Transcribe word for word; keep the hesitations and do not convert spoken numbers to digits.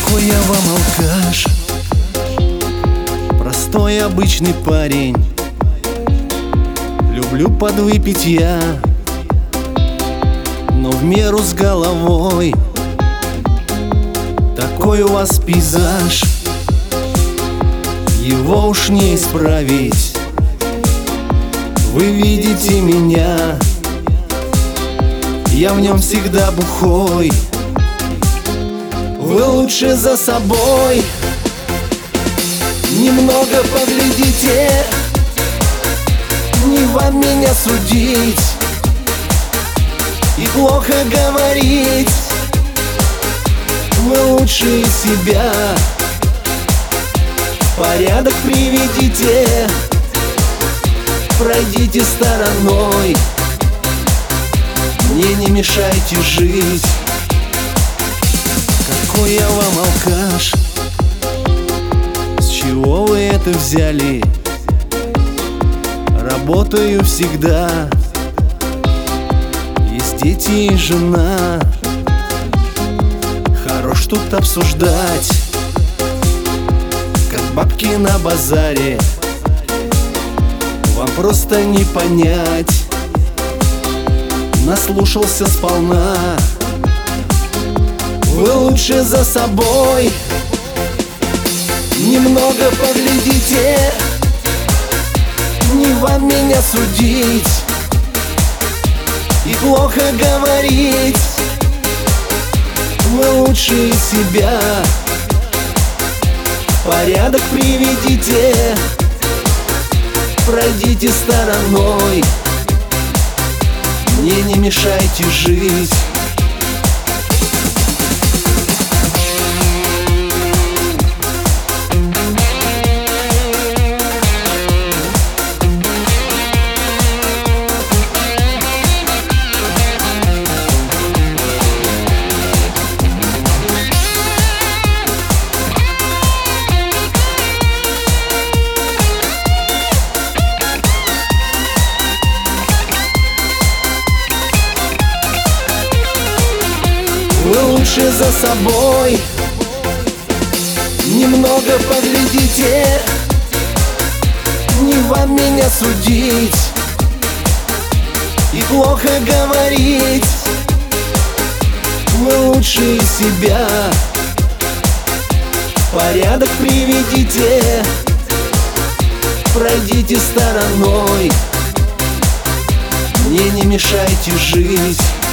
Какой я вам алкаш, простой обычный парень. Люблю подвыпить я, но в меру с головой. Такой у вас пейзаж, его уж не исправить. Вы видите меня, я в нем всегда бухой. Вы лучше за собой немного поглядите, не вам меня судить и плохо говорить. Вы лучше себя в порядок приведите, пройдите стороной, мне не мешайте жить. Какой я вам алкаш, с чего вы это взяли? Работаю всегда, есть дети и жена. Хорош тут обсуждать, как бабки на базаре. Вам просто не понять, наслушался сполна. Вы лучше за собой немного поглядите, не вам меня судить и плохо говорить. Вы лучше себя в порядок приведите, пройдите стороной, мне не мешайте жить. Вы лучше за собой немного поглядите, не вам меня судить и плохо говорить. Вы лучше себя в порядок приведите, пройдите стороной, мне не мешайте жить.